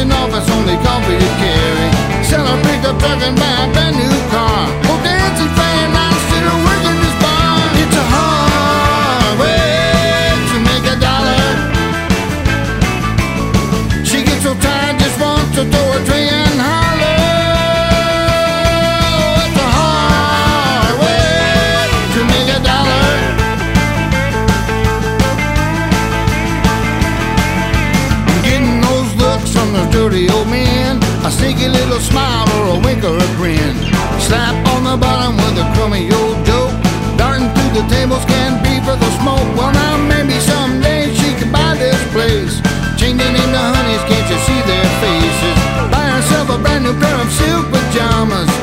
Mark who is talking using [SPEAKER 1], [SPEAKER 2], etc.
[SPEAKER 1] dancing off, it's only coffee to carry. Sell a pickup truck and buy a brand new car. Go dancing fan night instead of working this bar. It's a hard way to make a dollar. She gets so tired, just wants to throw a tray and holler. It's a hard way to make a dollar. Getting those looks from those dirty old men, a sneaky little smile or a wink or a grin. Slap on the bottom with a crummy old joke. Darting through the tables, can't be for the smoke. Well now maybe someday she can buy this place. Changing into honeys, can't you see their faces? Buy herself a brand new pair of silk pajamas.